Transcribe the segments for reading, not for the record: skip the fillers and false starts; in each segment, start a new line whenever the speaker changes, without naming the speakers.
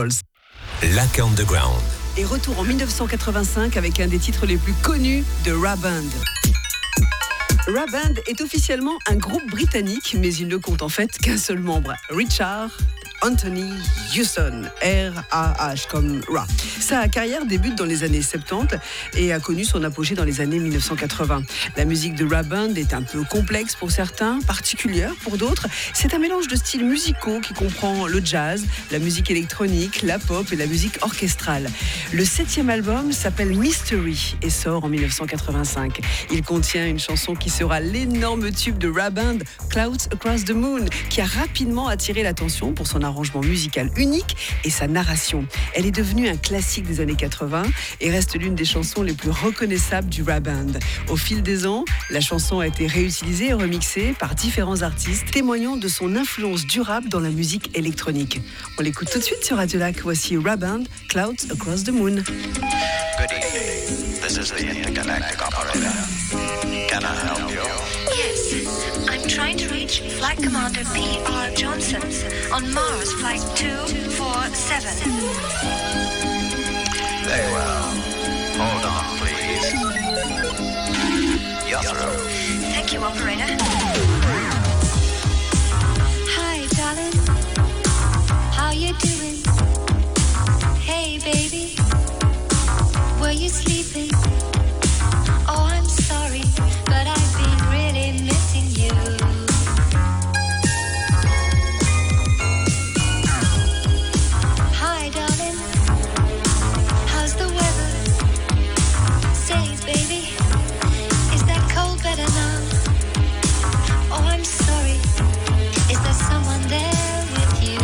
Lac Underground.
Et retour en 1985 avec un des titres les plus connus de Raband. Raband est officiellement un groupe britannique, mais il ne compte en fait qu'un seul membre, Richard Anthony Hewson, R-A-H comme Ra. Sa carrière débute dans les années 70 et a connu son apogée dans les années 1980. La musique de Raband est un peu complexe pour certains, particulière pour d'autres. C'est un mélange de styles musicaux qui comprend le jazz, la musique électronique, la pop et la musique orchestrale. Le 7e album s'appelle Mystery et sort en 1985. Il contient une chanson qui sera l'énorme tube de Raband, Clouds Across the Moon, qui a rapidement attiré l'attention pour son arrangement musical unique et sa narration. Elle est devenue un classique des années 80 et reste l'une des chansons les plus reconnaissables du Raband. Au fil des ans, la chanson a été réutilisée et remixée par différents artistes, témoignant de son influence durable dans la musique électronique. On l'écoute tout de suite sur Radio Lac. Voici Raband, Clouds Across the Moon.
Good evening. This is the intergalactic operator. Can I help you?
Yes, I'm trying to reach Flight Commander P.R. Johnson on Mars Flight 247.
Very well. Hold on, please. You're through.
Thank you, operator. Hi, darling. How you doing? Hey, baby. Were you sleeping? Oh, I'm sorry, but I've been really missing you. Hi, darling. How's the weather? Say, baby, is that cold better now? Oh, I'm sorry. Is there someone there with you?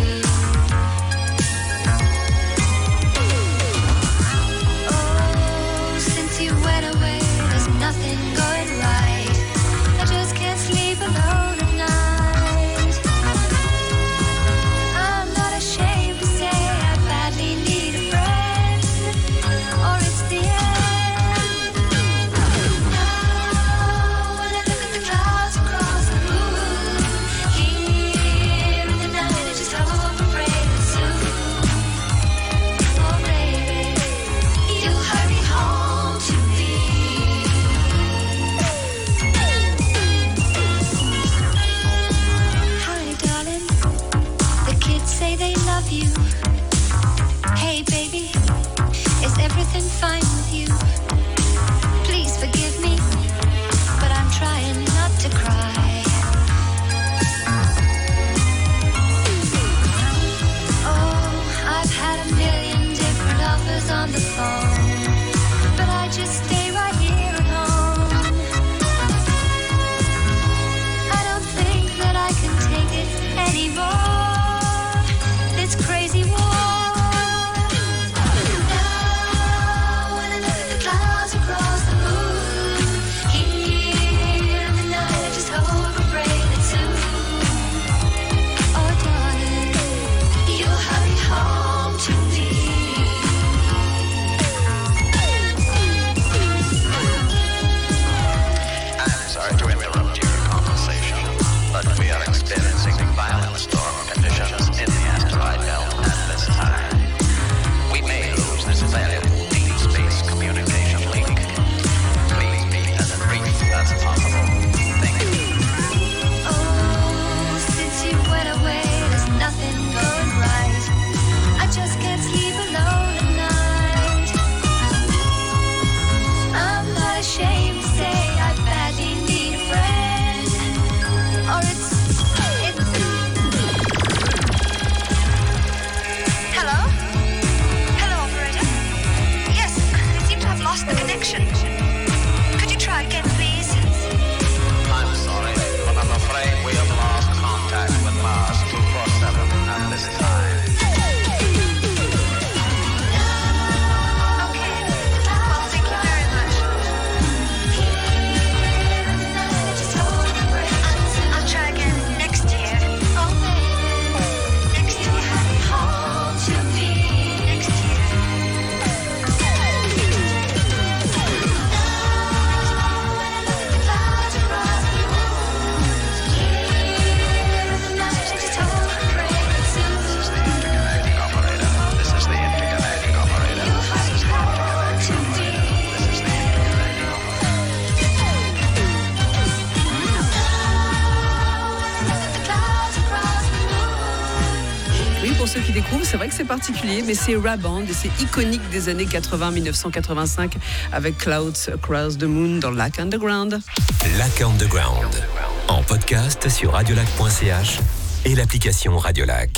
Oh, since you went away, there's nothing going right. I just can't sleep alone at night. I'm not ashamed to say I badly need a friend, or it's the end. Now when I look at the clouds across the moon, here in the night I just hope and pray that soon, oh baby, you'll hurry home to me. Hi, darling. The kids say they love you. Hey, baby, is everything fine with you? Please forgive me, but I'm trying not to cry. Oh, I've had a million different offers on the phone, but I just stay right here at home. I don't think that I can take it anymore, this crazy war. Now when I look at the clouds across the moon, here in the night I just hope and pray that soon, oh darling, you'll hurry home to me.
pour ceux qui découvrent, c'est vrai que c'est particulier, mais c'est Raband et c'est iconique des années 80-1985 avec Clouds Across the Moon dans Lac Underground.
Lac Underground, en podcast sur radiolac.ch et l'application Radiolac.